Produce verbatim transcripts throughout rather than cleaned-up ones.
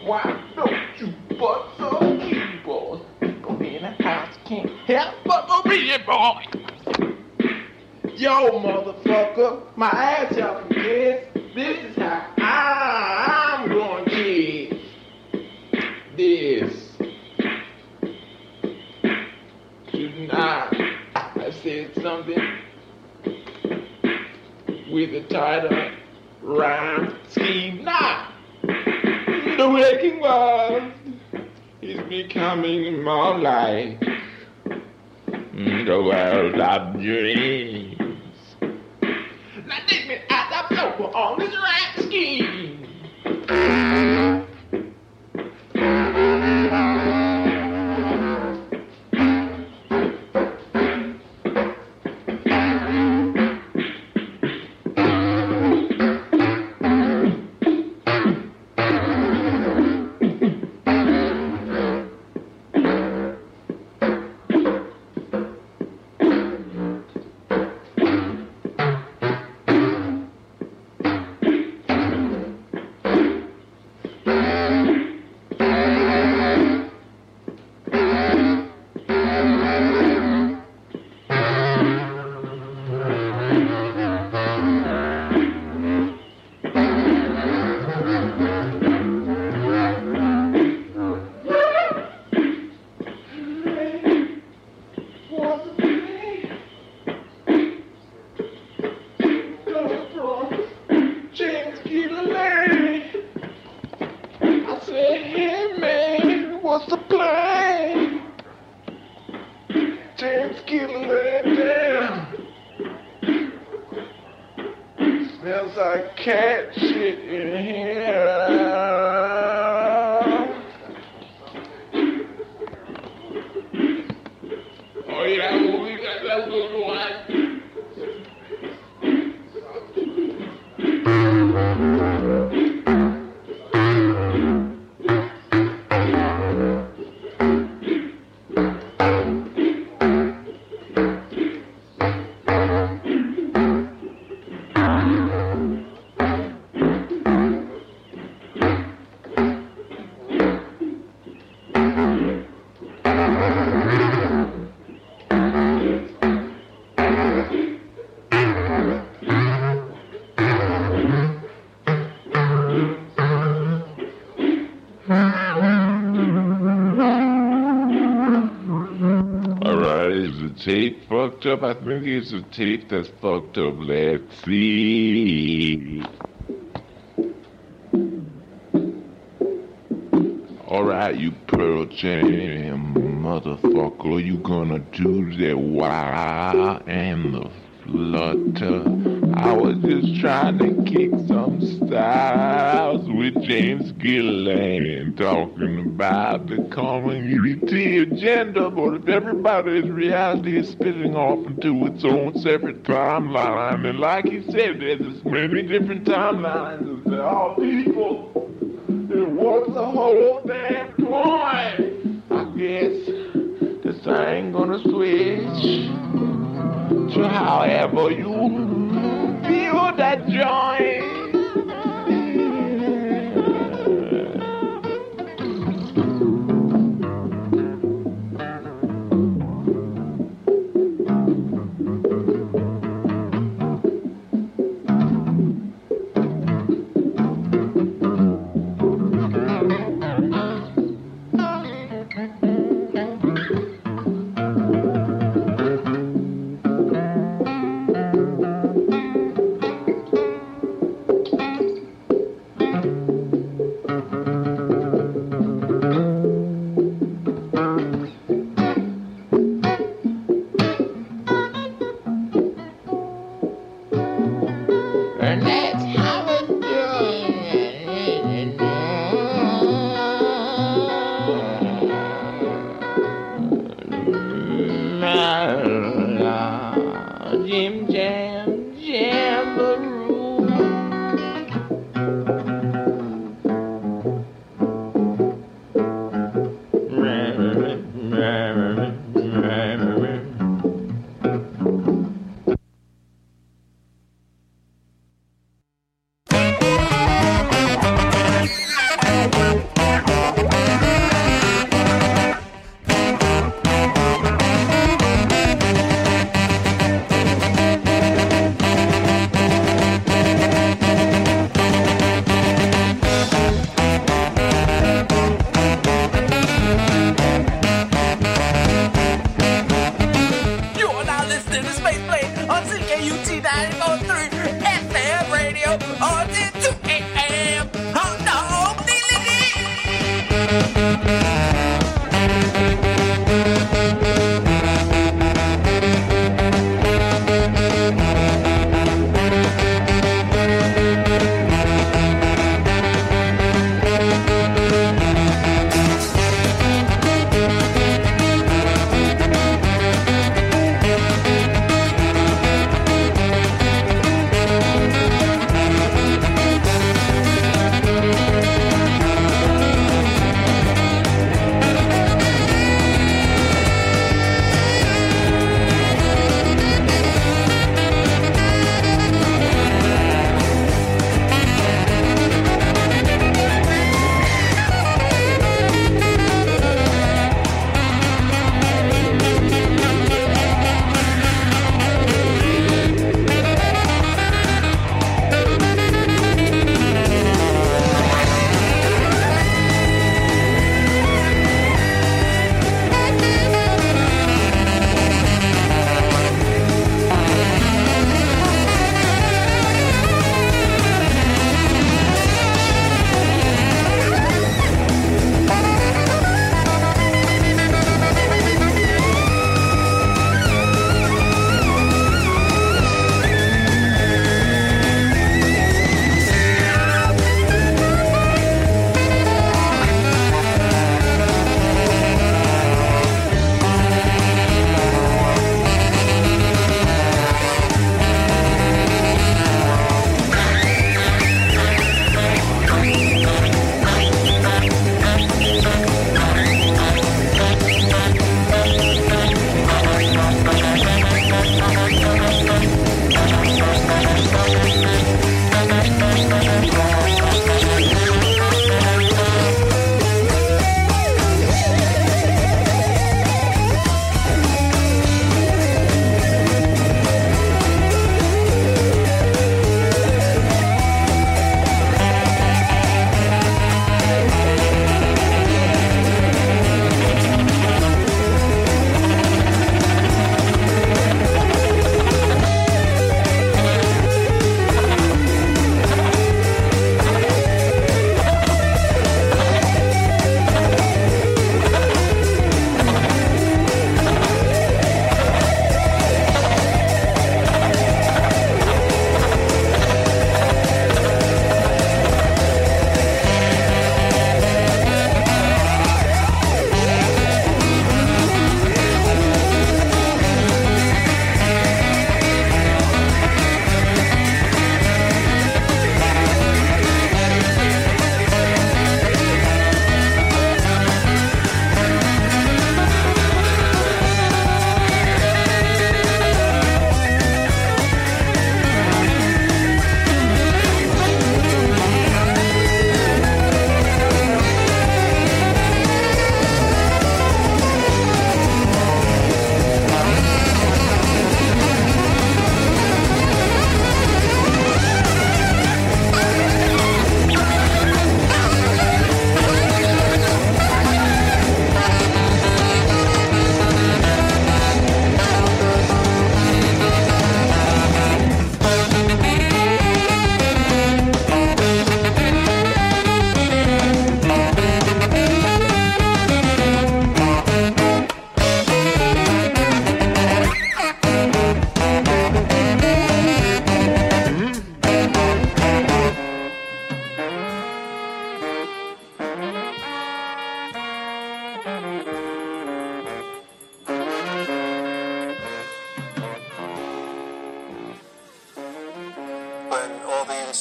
Why don't you put some keyboards? People in the house can't help but to read it, boy. Yo, motherfucker, my ass y'all can guess. This is how I'm gonna get this. Tonight, I said something with a title, rhyme, scheme. Nah, the waking world is becoming more like the world of dreams. Now take me out of over on this rap scheme. What's the plan? James Gilliland down. Smells like cat shit in here. Oh yeah, we got that little one. Tape fucked up? I think it's a tape that's fucked up. Let's see. Alright, you Pearl Jam motherfucker, you gonna do the wah and the flutter. I was just trying to kick some styles with James Gilliland, talking about the community agenda, but if everybody's reality is spitting off into its own separate timeline, and like he said, there's as many different timelines as there are people, then what's the whole damn point? I guess this ain't gonna switch to however you feel that joint.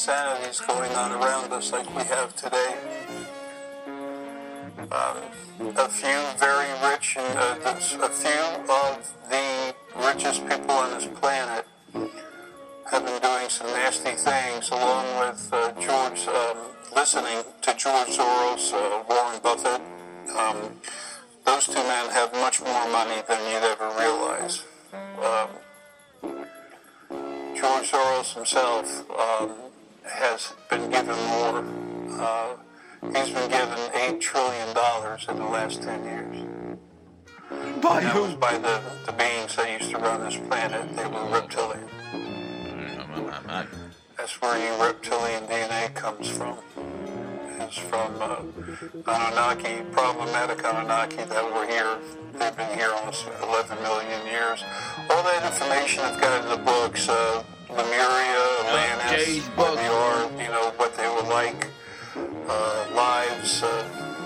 insanities going on around us like we have today. Um, a few very rich, and uh, a few of the richest people on this planet have been doing some nasty things, along with uh, George, um, listening to George Soros, uh, Warren Buffett. Um, those two men have much more money than you'd ever realize. Um, George Soros himself um, has been given more. Uh, he's been given eight trillion dollars in the last ten years. By and that who? was by the, the beings that used to run this planet. They were reptilian. That's where your reptilian D N A comes from. It's from uh, Anunnaki, problematic Anunnaki that were here. They've been here almost eleven million years. All that information I've got in the books, uh, Lemuria, Atlantis, what they are, you know, what they were like, uh, lives. Uh,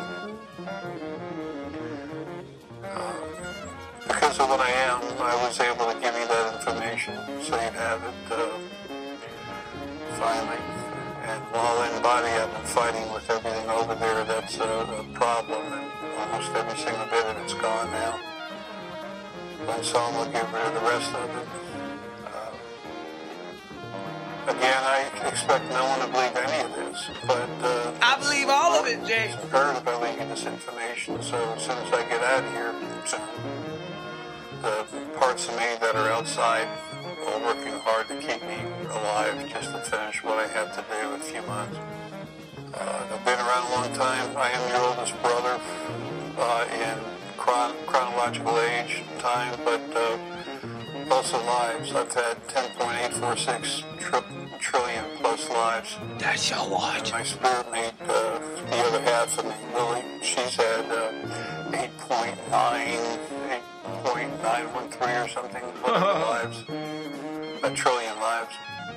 uh, because of what I am, I was able to give you that information, so you'd have it uh, finally. And while in body, I've been fighting with everything over there that's a, a problem, and almost every single bit of it's gone now. And so I'm going to get rid of the rest of it. Uh, again, I expect no one to believe any of this, but... Uh, I believe all of it, Jay. It's imperative I leave you this information, so as soon as I get out of here, soon, the parts of me that are outside are working hard to keep me alive just to finish what I have to do in a few months. Uh, I've been around a long time. I am your oldest brother uh, in chron- chronological age time, but uh, also lives. I've had ten point eight four six tri- trillion plus lives. That's a lot. And my spirit mate, uh, the other half of me, Lily, she's had uh, eight point nine, eight point nine one three or something, whatever lives. A trillion lives.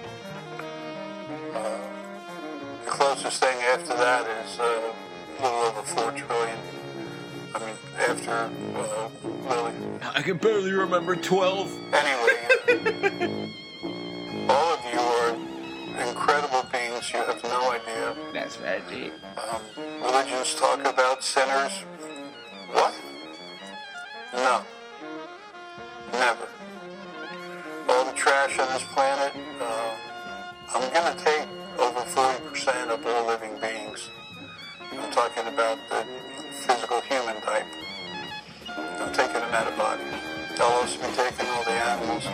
Uh, the closest thing after that is uh, a little over four trillion. I mean, after uh, Lily. I can barely remember twelve. Anyway, all of you are incredible beings. You have no idea. That's right, Jay. Um, religions talk about sinners. What? No. Never. All the trash on this planet, uh, I'm going to take over forty percent of all living beings. I'm talking about the physical human type. I'm taking them out of bodies. I'll also be taking all the animals.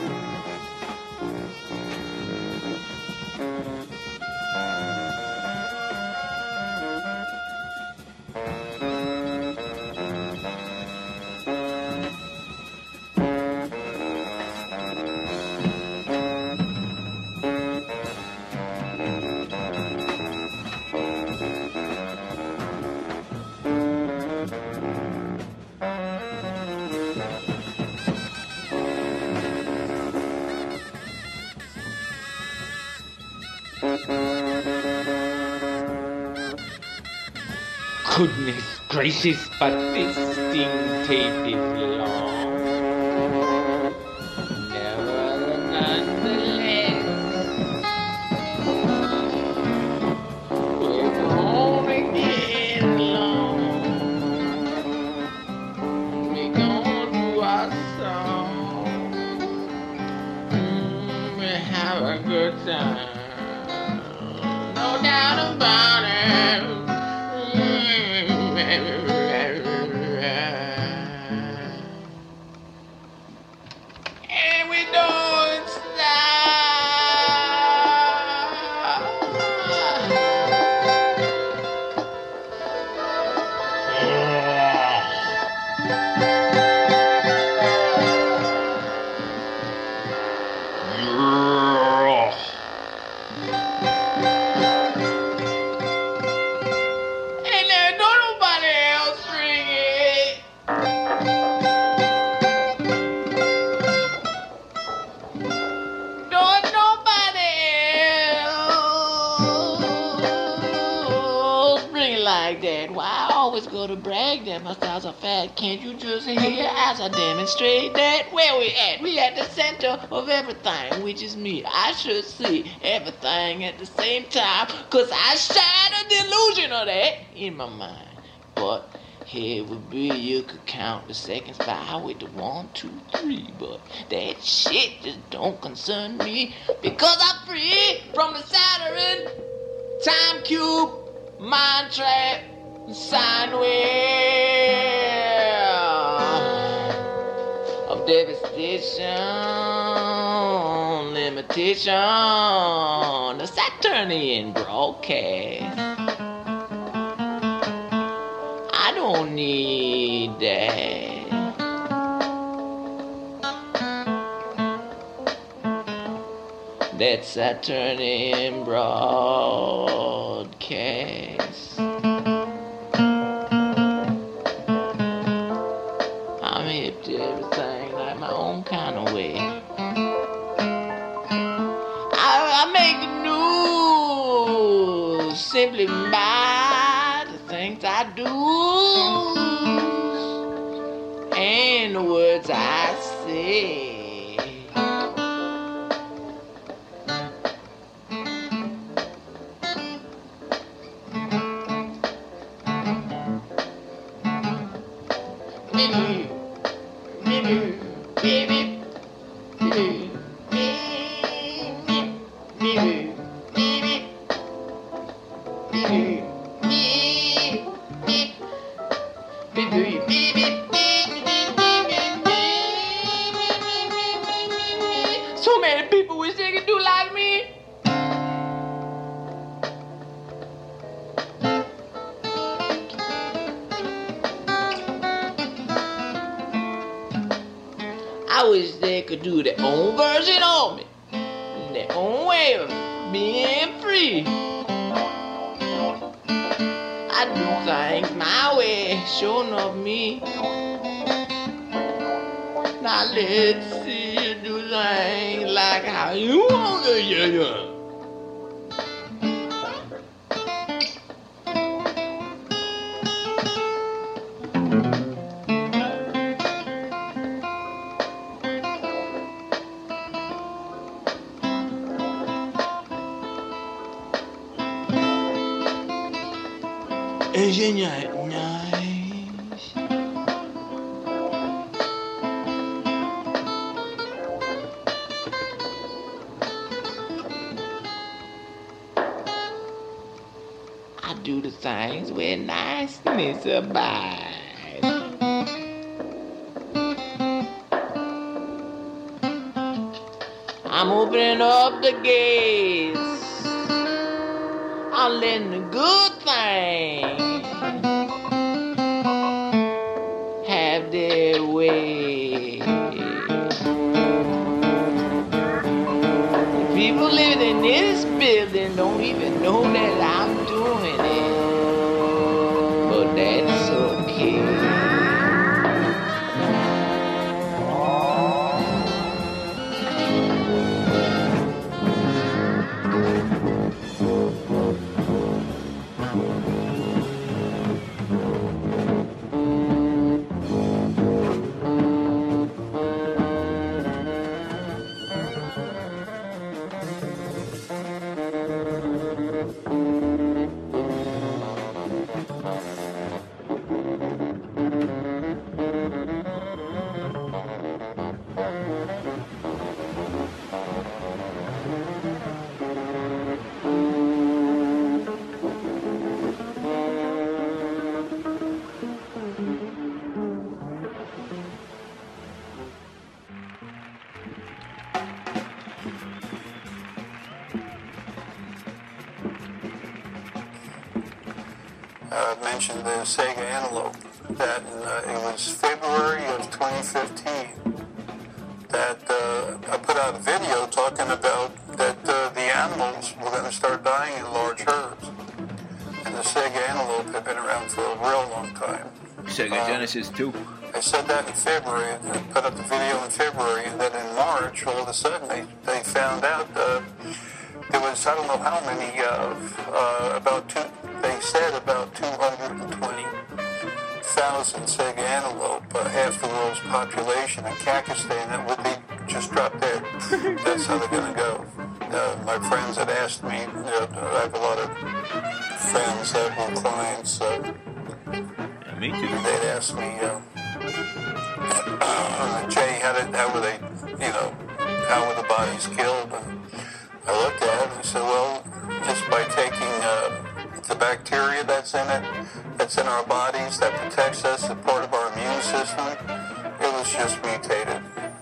Goodness gracious, but this thing tape is long. Never nonetheless, we're gonna get along. We're gonna do our song. Mm, we have a good time. No doubt about it. And we don't stop. And there don't nobody else like that? Why I always go to brag that my styles are fat? Can't you just hear as I demonstrate that? Where we at? We at the center of everything, which is me. I should see everything at the same time, cause I shine a delusion of that in my mind. But here would be you could count the seconds by with the one, two, three, but that shit just don't concern me, because I'm free from the Saturn, time cube, mind trap, sine wave of devastation, limitation, the Saturnian broadcast. I don't need that. That Saturnian broadcast. I'm hip to everything like my own kind of way. I, I make the news simply by the things I do and the words I say. Baby, baby, baby, baby, baby, baby, baby, so many people wish they could do like me. I wish they could do their own version of me, their own way of being free. I do things my way, sure enough me. Now let's see you do things like how you want to, yeah, yeah. Isn't that nice? I do the things where niceness abides. I'm opening up the gates. I'm letting the good things have their way. The people living in this building don't even know that I'm doing it, but that's okay. uh, mentioned the Sega Antelope, that uh, it was February of twenty fifteen that uh, I put out a video talking about that uh, the animals were going to start dying in large herds. And the Sega Antelope had been around for a real long time. Sega Uh, Genesis too. I said that in February, and I put up the video in February, and then in March, all of a sudden, they, they found out uh, there was, I don't know how many, uh, uh, about two, they said about two hundred twenty thousand Sega antelope, uh, half the world's population in Kakistan, that would be just drop dead. That's how they're going to go. Uh, my friends had asked me, uh, I have a lot of friends that were clients, uh, Yeah, me too. they'd ask me, uh, uh, Jay, how, did, how were they, you know, how were the bodies killed? And I looked at it and I said, well, just by taking uh, the bacteria that's in it, that's in our bodies, that protects us, a part of our immune system, it was just mutated.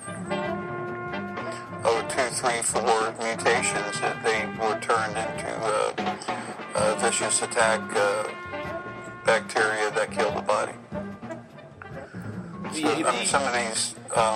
Over two, three, four mutations that they were turned into uh, uh, vicious attack uh, bacteria that killed the body. So, I mean, some of these um,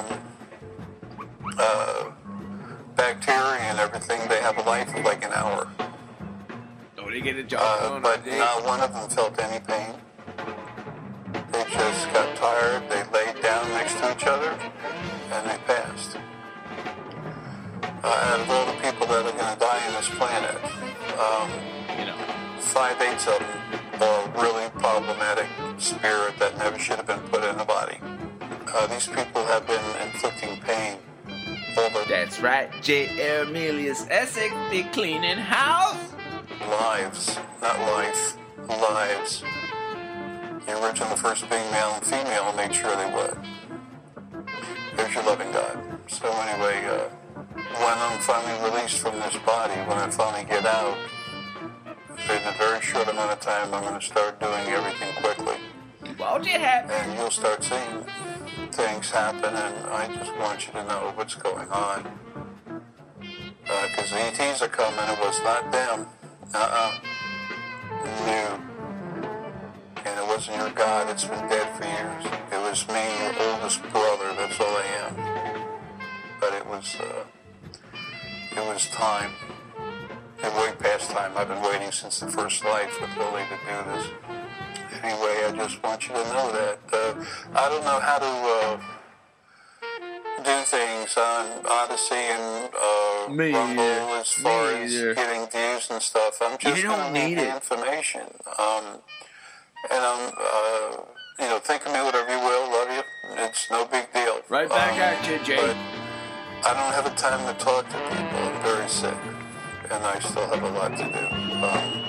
uh, bacteria and everything, they have a life of like an hour. Oh, they get a job Uh, done. but Jay. not one of them felt any pain. They just got tired, they laid down next to each other, and they passed. Uh, out of all the people that are going to die on this planet, um, You know. five-eighths of them are really problematic spirit that never should have been put in the body. Uh, these people have been inflicting pain all their That's right. J. Emilius Essex be cleaning house. lives, not life, lives. The original first being male and female made sure they would. There's your loving God. So anyway, uh, when I'm finally released from this body, when I finally get out, in a very short amount of time, I'm going to start doing everything quickly. Won't it happen? And you'll start seeing things happen, and I just want you to know what's going on. Because the E Ts are coming, it was not them. Uh-uh. No. And it wasn't your God, it's been dead for years. It was me, your oldest brother, that's all I am. But it was, uh, it was time. And way past time. I've been waiting since the first life with Lily to do this. Anyway, I just want you to know that. Uh, I don't know how to uh, do things on Odyssey and uh, Me Rumble either. as far Me as either. getting views and stuff. I'm just You going don't to need need the it. information. Um, and I'm, uh, you know, think of me whatever you will. Love you. It's no big deal. Right back Um, at you, Jay. But I don't have the time to talk to people. I'm very sick. And I still have a lot to do. Um,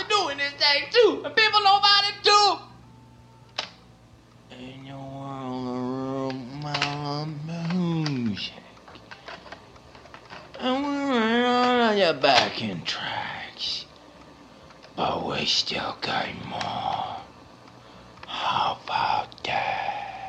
doing this thing too, and people know about it too. In your world, my music, and we're running on your backing tracks, but we still got more. How about that?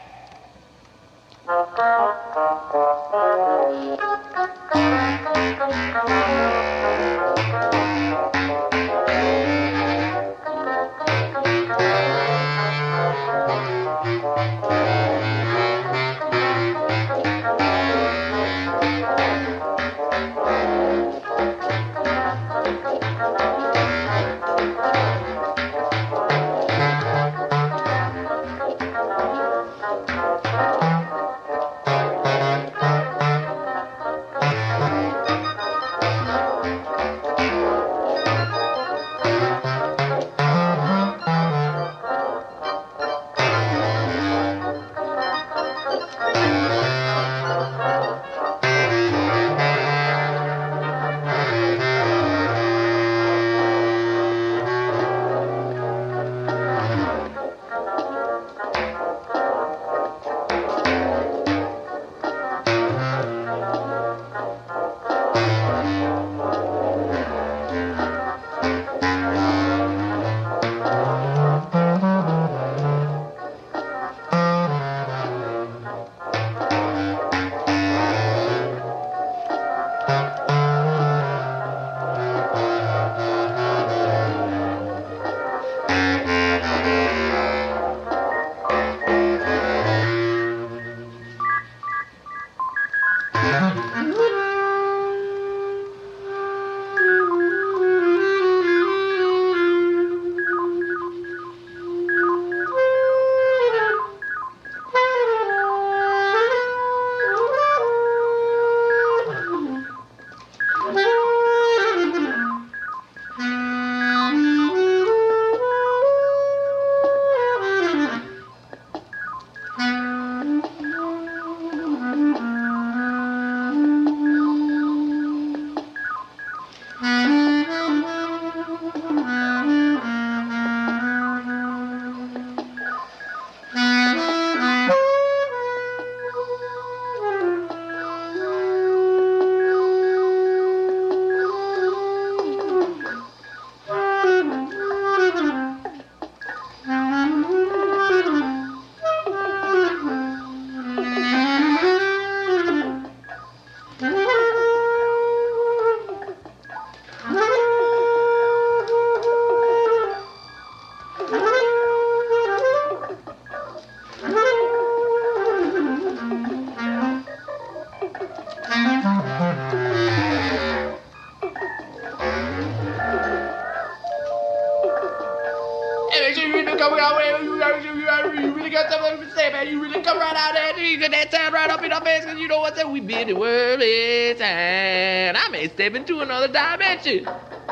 You really got something to say, man. You really come right out there and you get that sound right up in our face, because you know what? We been the world is, and I may step into another dimension.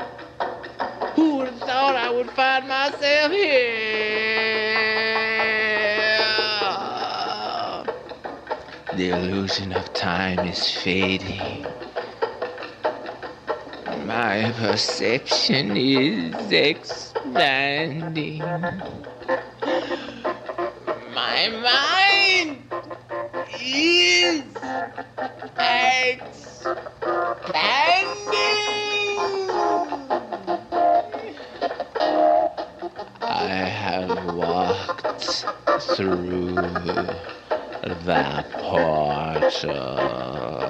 Who would have thought I would find myself here? The illusion of time is fading. My perception is expanding. My mind is expanding. I have walked through the portal.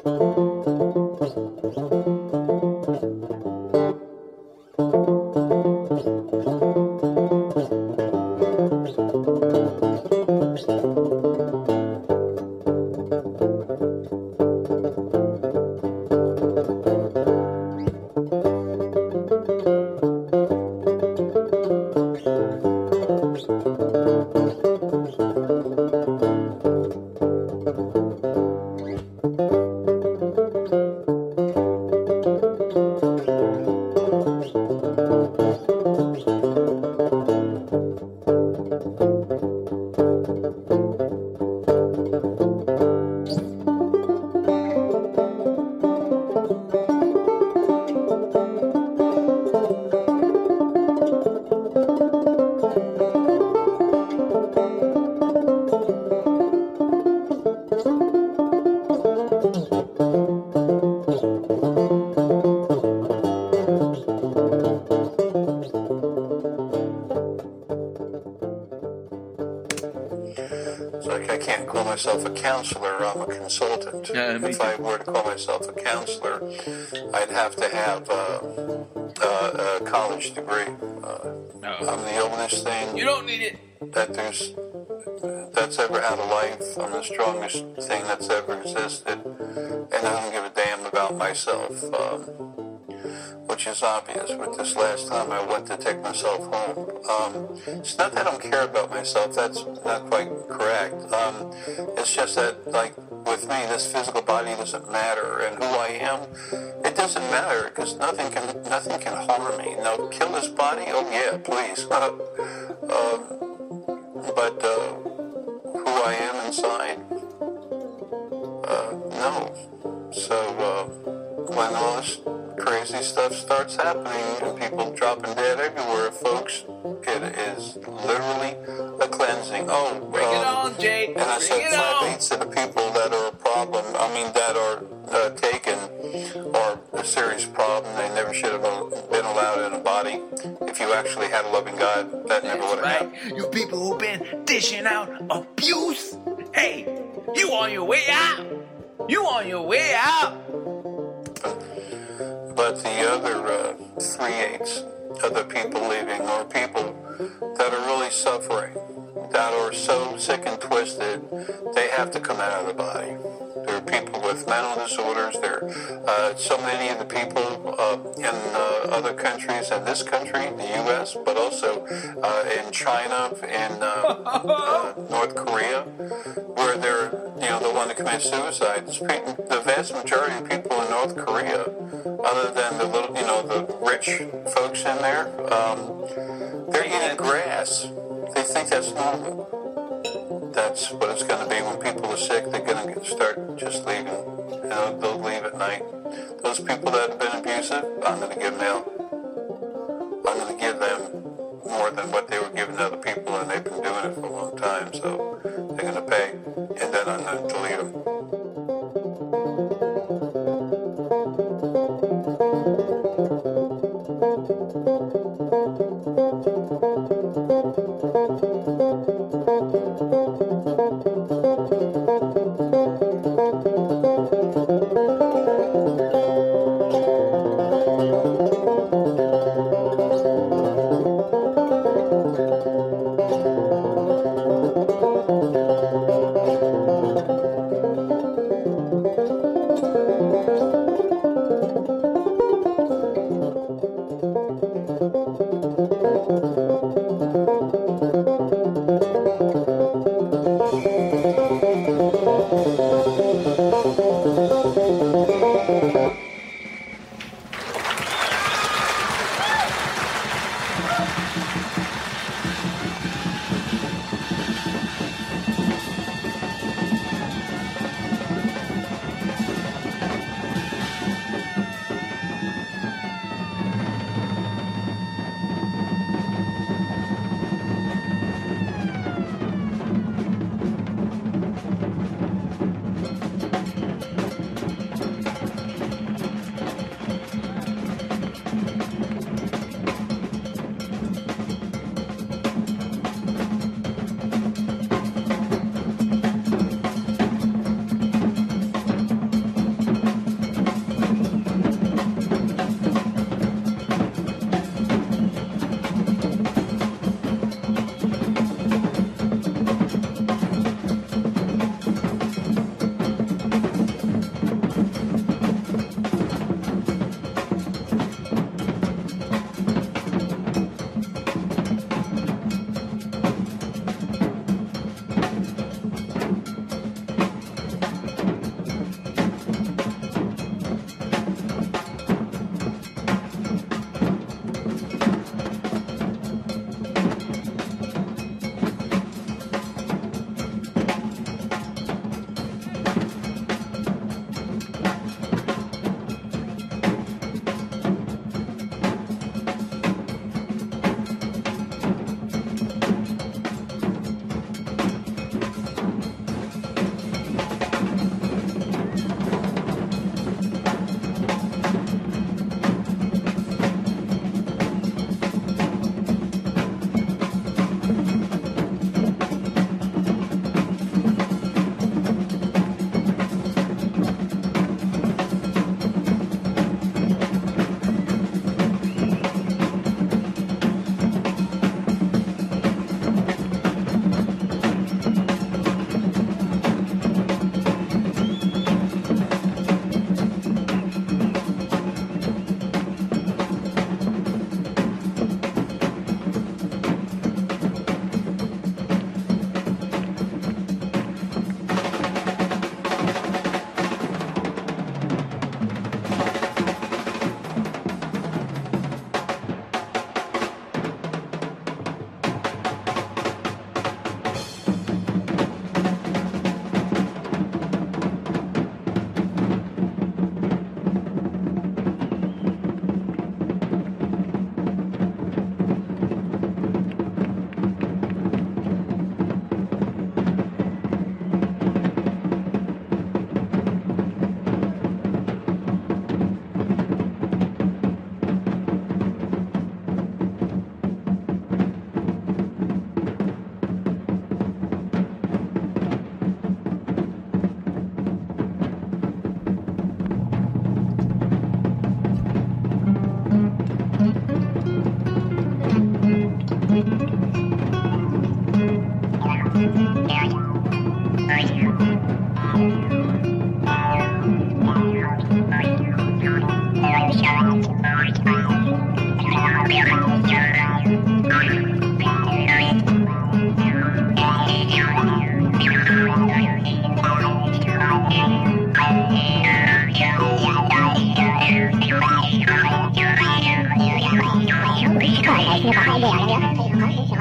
Like I can't call myself a counselor, I'm a consultant. Yeah, me if I were to call myself a counselor, I'd have to have uh, uh, a college degree. Uh, No. I'm the oldest thing You don't need it. that there's that's ever had a life. I'm the strongest thing that's ever existed, and I don't give a damn about myself. Um, which is obvious with this last time I went to take myself home. Um, it's not that I don't care about myself, that's not quite correct. Um, it's just that, like, with me, this physical body doesn't matter, and who I am, it doesn't matter, because nothing can nothing can harm me. Now, kill this body? Oh, yeah, please. um, but uh, who I am inside? Uh, no. So, uh, when all this crazy stuff starts happening and people dropping dead everywhere, folks, it is literally a cleansing. Oh, Bring um, it on, Jay. and I Bring said it flat on. eights to the people that are a problem, I mean, that are uh, taken are a serious problem. They never should have been allowed in a body. If you actually had a loving God, that never would have Right. happened. You people who've been dishing out abuse. Hey, you on your way out. You on your way out. But the other uh, three-eighths of the people leaving are people that are really suffering, that are so sick and twisted, they have to come out of the body. There are people with mental disorders. There are uh, so many of the people uh, in uh, other countries, in this country, the U S, but also uh, in China, in uh, uh, North Korea, where they're, you know, the one that commits suicide. The vast majority of people in North Korea, other than the little, you know, the rich folks in there, um, they're eating grass. They think that's normal. That's what it's going to be when people are sick. They're going to start just leaving. You know, they'll leave at night. Those people that have been abusive, I'm going to give them out. I'm going to give them more than what they were giving other people, and they've been doing it for a long time. So they're going to pay, and then I'm going to delete them.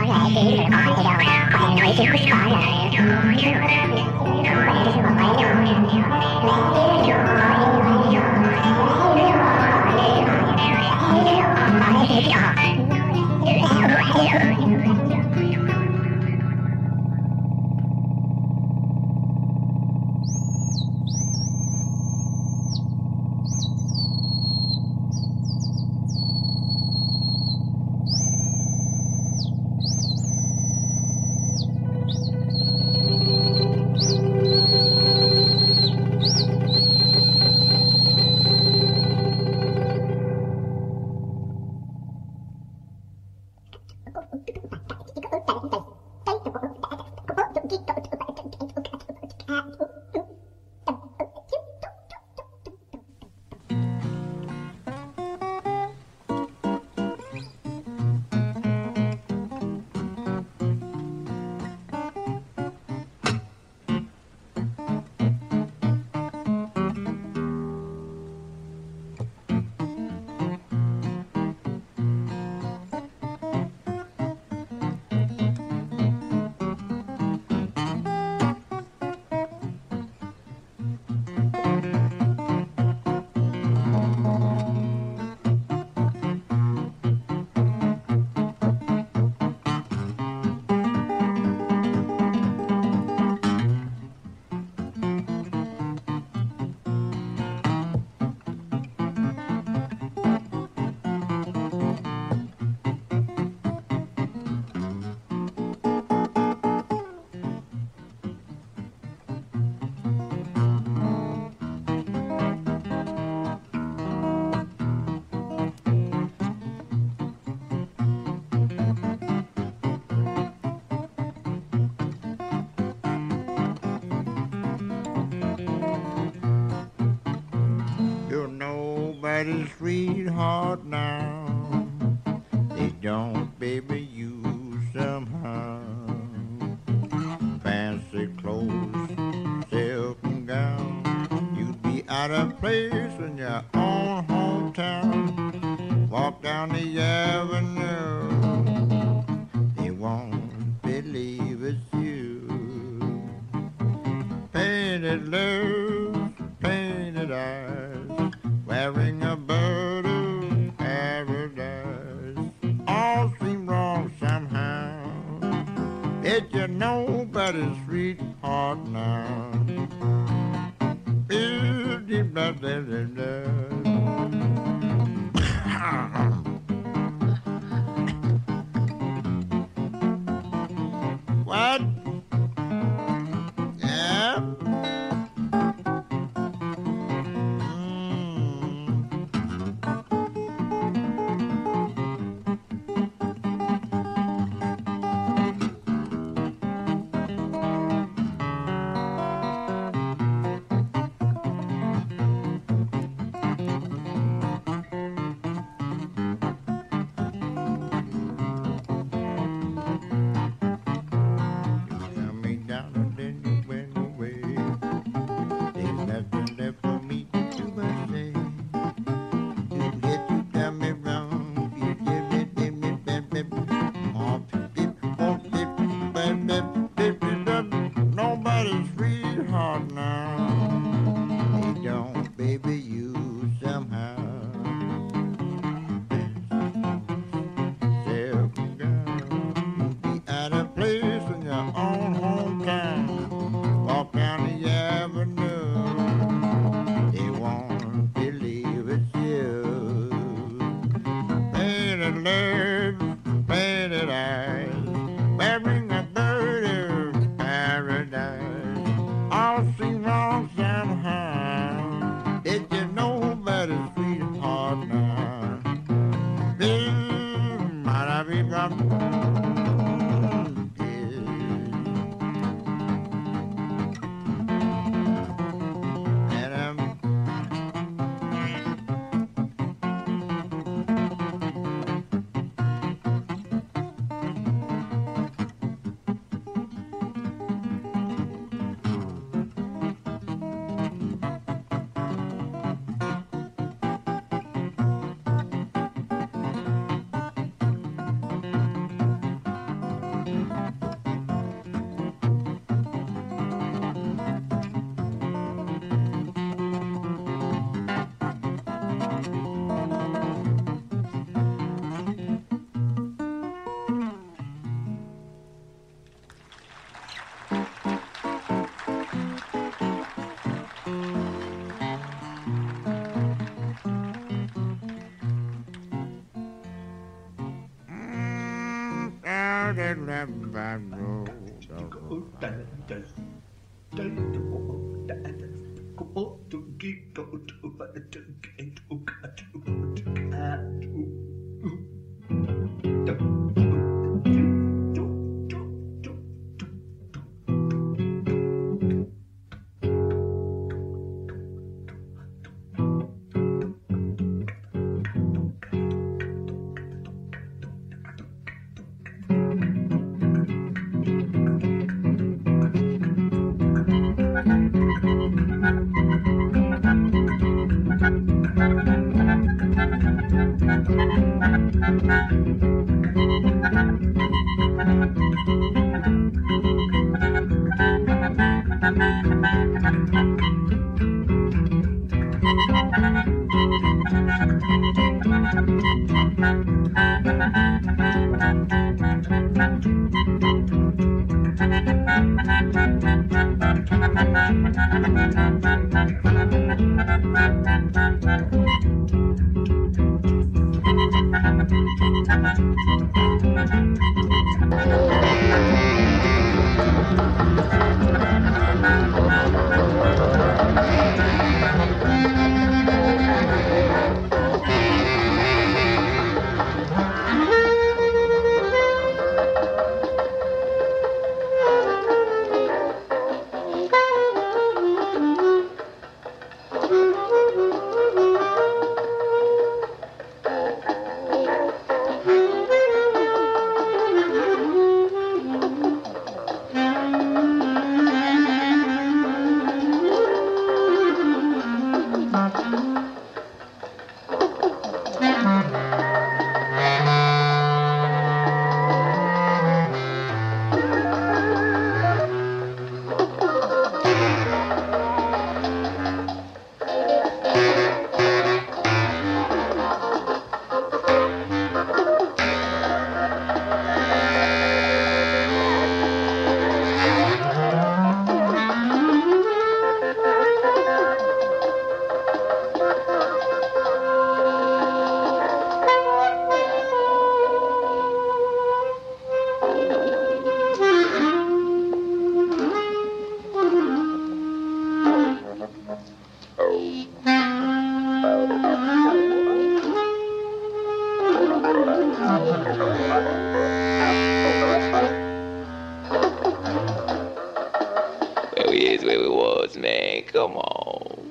Nobody's sweetheart now. They don't baby you somehow. Fancy clothes, silk and gown. You'd be out of place in your own hometown. Walk down the avenue, they won't believe it's you. Painted lips, painted eyes, wearing a bird of paradise. All seem wrong somehow. It's your nobody's sweetheart now. What? Yeah? that back road. Where we is, where we was, man. Come on.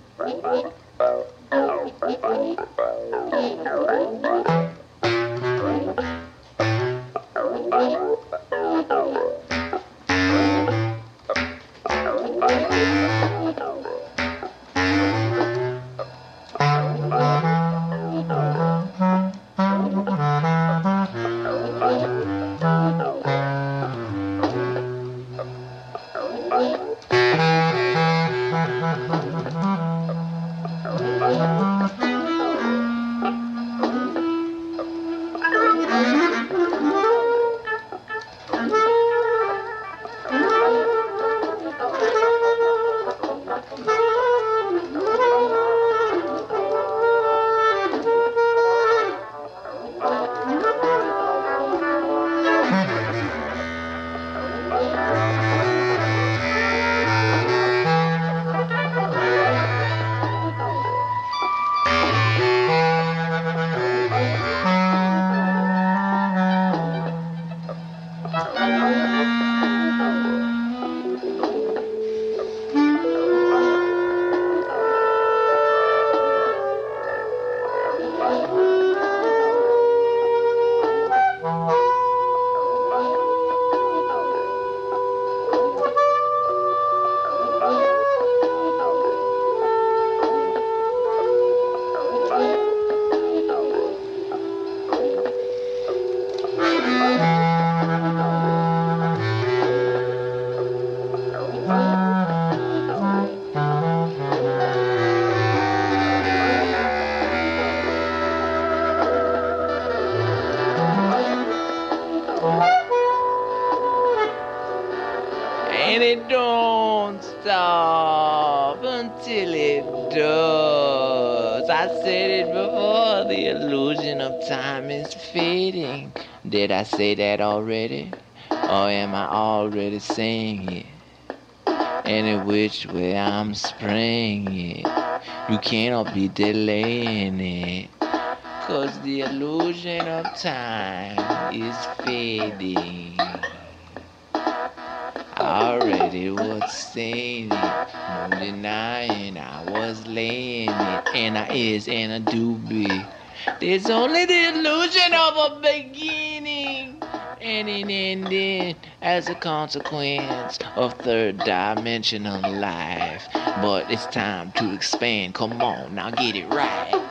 And it don't stop until it does. I said it before, the illusion of time is fading. Did I say that already? Or am I already saying it? Any which way I'm spraying it, you cannot be delaying it. Cause the illusion of time is fading. I already was saying it, no denying I was laying it, and I is and I do be. There's only the illusion of a beginning and an ending as a consequence of third dimensional life. But it's time to expand, come on, now get it right.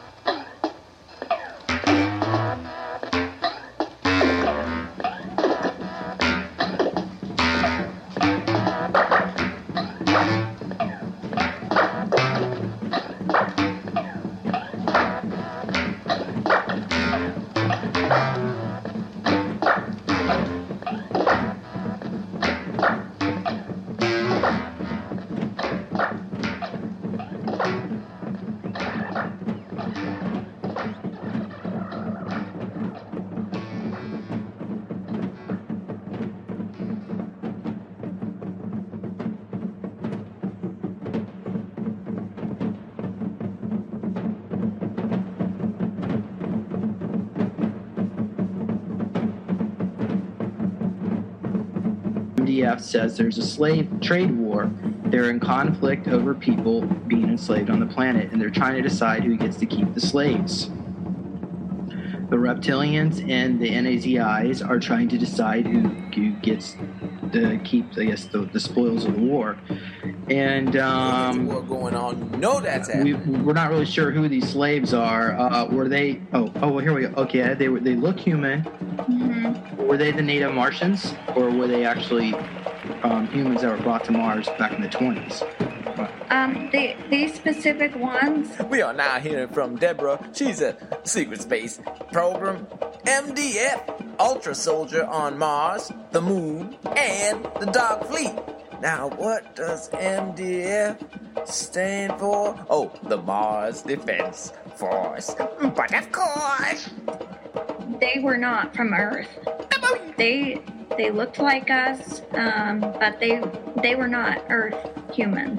M D F says there's a slave trade war. They're in conflict over people being enslaved on the planet, and they're trying to decide who gets to keep the slaves. The reptilians and the N A Z Is are trying to decide who, who gets to keep, I guess, the, the spoils of the war. And um, There's a war going on. You know that's we, happening. we're not really sure who these slaves are. Uh, were they? Oh, oh, well, here we go. Okay, they were. They look human. Mm-hmm. Were they the native Martians, or were they actually um, humans that were brought to Mars back in the twenties? Um, the, these specific ones, We are now hearing from Deborah. She's a secret space program, M D F, Ultra Soldier on Mars, the Moon, and the Dark Fleet. Now, what does M D F stand for? Oh, the Mars Defense Force. But of course, they were not from Earth. They they looked like us, um, but they they were not Earth humans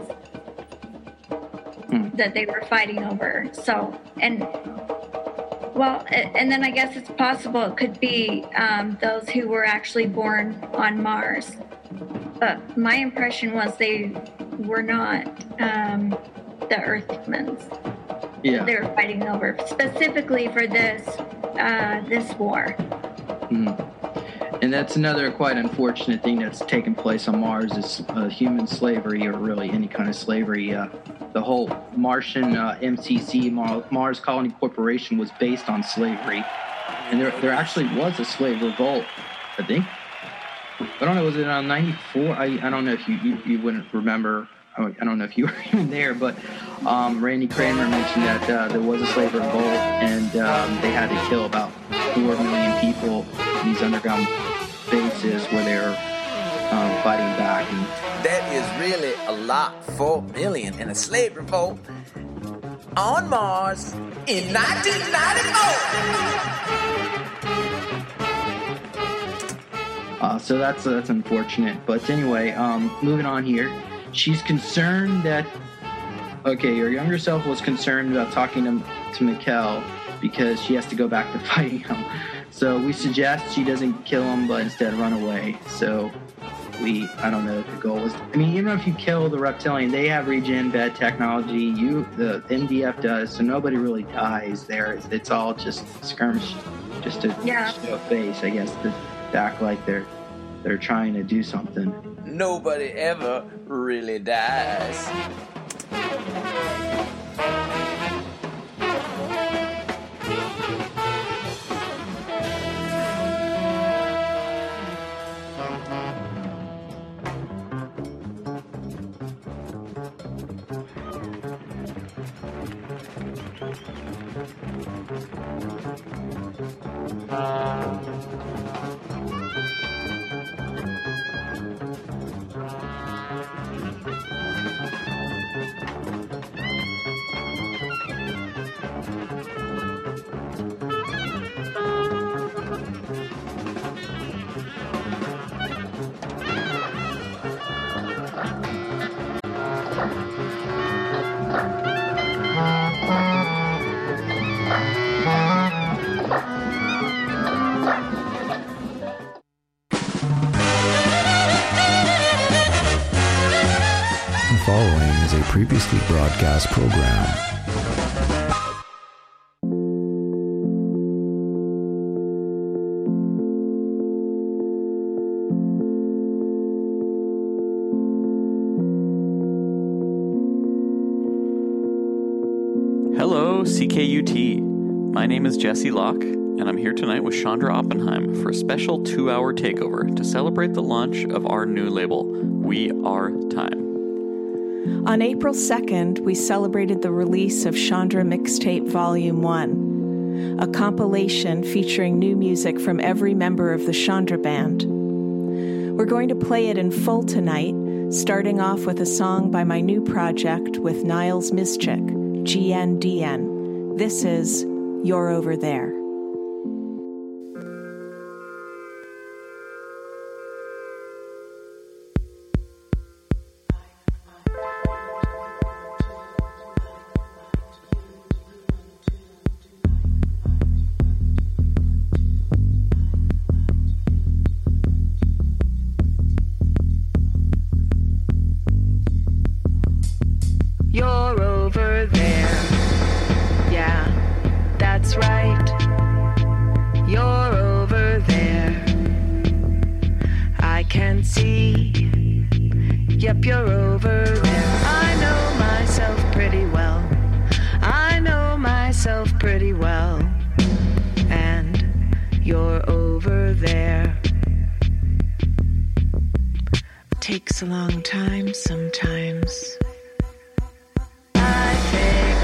Hmm. that they were fighting over. So, and well, a- and then I guess it's possible it could be um, those who were actually born on Mars. But my impression was they were not um, the Earth humans. Yeah. They were fighting over specifically for this uh, this war. Mhm. And that's another quite unfortunate thing that's taken place on Mars is uh, human slavery, or really any kind of slavery. Uh, the whole Martian uh, M C C, Mar- Mars Colony Corporation, was based on slavery. And there, there actually was a slave revolt, I think. I don't know, was it on ninety-four? I, I don't know if you, you, you wouldn't remember. I I don't know if you were even there, but um, Randy Kramer mentioned that uh, there was a slave revolt, and um, they had to kill about four million people in these underground bases where they were um, fighting back. And that is really a lot. Four million in a slave revolt on Mars in nineteen ninety-four. uh, so that's that's unfortunate. But anyway, um, moving on here. She's concerned that, okay, your younger self was concerned about talking to, to Mikkel because she has to go back to fighting him. So we suggest she doesn't kill him, but instead run away. So we, I don't know if the goal was, I mean, even if you kill the reptilian, they have regen bed technology. You, the M D F does, so nobody really dies there. It's, it's all just skirmish, just to Yeah. show face, I guess, to, to act like they're they're trying to do something. Nobody ever really dies. previously broadcast program. Hello, C K U T. My name is Jesse Locke, and I'm here tonight with Chandra Oppenheim for a special two-hour takeover to celebrate the launch of our new label, We Are Time. On April second, we celebrated the release of Chandra Mixtape Volume one, a compilation featuring new music from every member of the Chandra Band. We're going to play it in full tonight, starting off with a song by my new project with Niles Mischik, G N D N. This is You're Over There. You're over there. Yeah, that's right. You're over there. I can see. Yep, you're over there. I know myself pretty well. I know myself pretty well. And you're over there. Takes a long time sometimes.